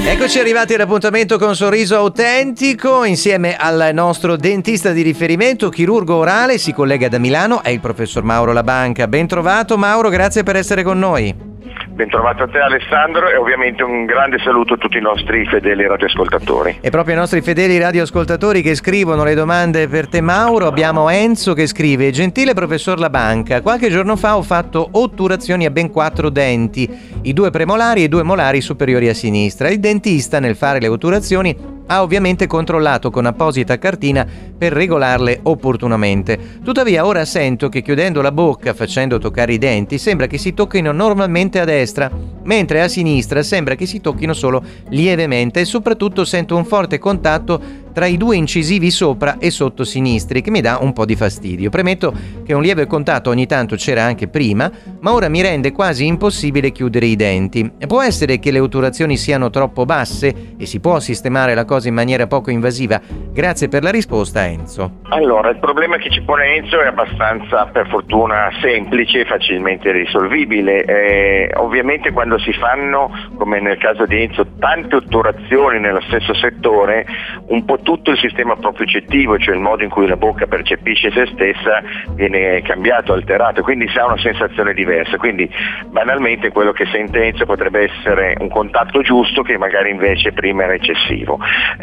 Eccoci arrivati all'appuntamento con Sorriso Autentico insieme al nostro dentista di riferimento, chirurgo orale, si collega da Milano, è il professor Mauro Labanca. Ben trovato Mauro, grazie per essere con noi. Ben trovato a te Alessandro e ovviamente un grande saluto a tutti i nostri fedeli radioascoltatori. E proprio ai nostri fedeli radioascoltatori che scrivono le domande per te Mauro, abbiamo Enzo che scrive: gentile professor Labanca, qualche giorno fa ho fatto otturazioni a ben 4 denti, i 2 premolari e i 2 molari superiori a sinistra. Il dentista nel fare le otturazioni ha ovviamente controllato con apposita cartina per regolarle opportunamente. Tuttavia ora sento che chiudendo la bocca, facendo toccare i denti, sembra che si tocchino normalmente a destra, mentre a sinistra sembra che si tocchino solo lievemente e soprattutto sento un forte contatto tra i 2 incisivi sopra e sotto sinistri che mi dà un po' di fastidio. Premetto che un lieve contatto ogni tanto c'era anche prima, ma ora mi rende quasi impossibile chiudere i denti. Può essere che le otturazioni siano troppo basse e si può sistemare la cosa in maniera poco invasiva? Grazie per la risposta Enzo. Allora, il problema che ci pone Enzo è abbastanza, per fortuna, semplice e facilmente risolvibile. Ovviamente quando si fanno, come nel caso di Enzo, tante otturazioni nello stesso settore, un po' tutto il sistema propriocettivo, cioè il modo in cui la bocca percepisce se stessa, viene cambiato, alterato, quindi si ha una sensazione diversa. Quindi banalmente quello che sente Enzo potrebbe essere un contatto giusto che magari invece prima era eccessivo.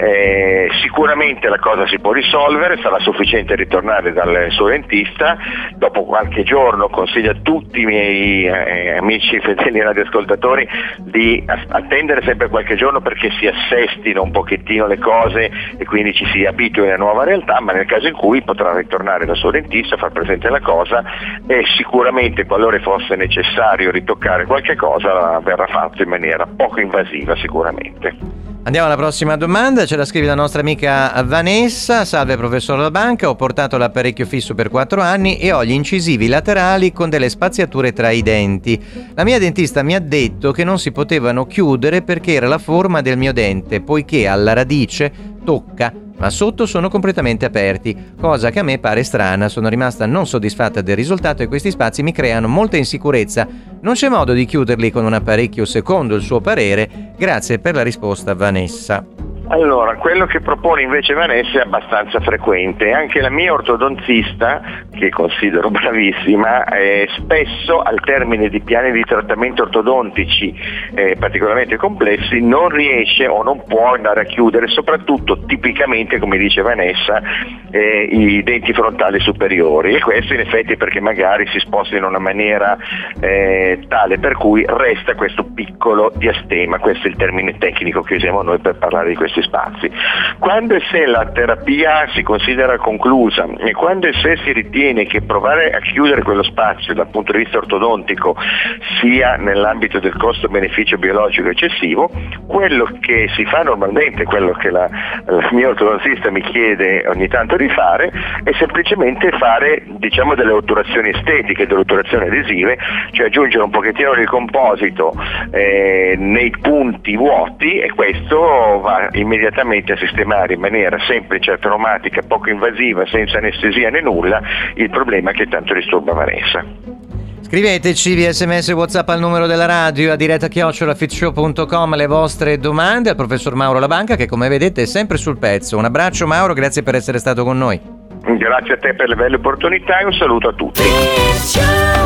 Sicuramente la cosa si può risolvere, sarà sufficiente ritornare dal suo dentista. Dopo qualche giorno consiglio a tutti i miei amici fedeli radioascoltatori di attendere sempre qualche giorno perché si assestino un pochettino le cose e quindi ci si abitui alla nuova realtà, ma nel caso in cui potrà ritornare dal suo dentista, far presente la cosa e sicuramente qualora fosse necessario ritoccare qualche cosa verrà fatto in maniera poco invasiva sicuramente. Andiamo alla prossima domanda, ce la scrive la nostra amica Vanessa. Salve professor Labanca, ho portato l'apparecchio fisso per 4 anni e ho gli incisivi laterali con delle spaziature tra i denti. La mia dentista mi ha detto che non si potevano chiudere perché era la forma del mio dente, poiché alla radice tocca, ma sotto sono completamente aperti, cosa che a me pare strana. Sono rimasta non soddisfatta del risultato e questi spazi mi creano molta insicurezza. Non c'è modo di chiuderli con un apparecchio secondo il suo parere? Grazie per la risposta Vanessa. Allora, quello che propone invece Vanessa è abbastanza frequente. Anche la mia ortodontista, che considero bravissima, spesso al termine di piani di trattamento ortodontici particolarmente complessi non riesce o non può andare a chiudere, soprattutto tipicamente, come dice Vanessa, i denti frontali superiori, e questo in effetti perché magari si sposta in una maniera tale per cui resta questo piccolo diastema. Questo è il termine tecnico che usiamo noi per parlare di questi spazi. Quando e se la terapia si considera conclusa e quando e se si ritiene che provare a chiudere quello spazio dal punto di vista ortodontico sia nell'ambito del costo-beneficio biologico eccessivo, quello che si fa normalmente, quello che la mia ortodontista mi chiede ogni tanto di fare, è semplicemente fare, diciamo, delle otturazioni estetiche, delle otturazioni adesive, cioè aggiungere un pochettino di composito nei punti vuoti, e questo va immediatamente a sistemare in maniera semplice, automatica, poco invasiva, senza anestesia né nulla, il problema che tanto disturba Vanessa. Scriveteci via SMS e WhatsApp al numero della radio, a diretta@fitshow.com le vostre domande al professor Mauro Labanca, che come vedete è sempre sul pezzo. Un abbraccio Mauro, grazie per essere stato con noi. Grazie a te per le belle opportunità e un saluto a tutti.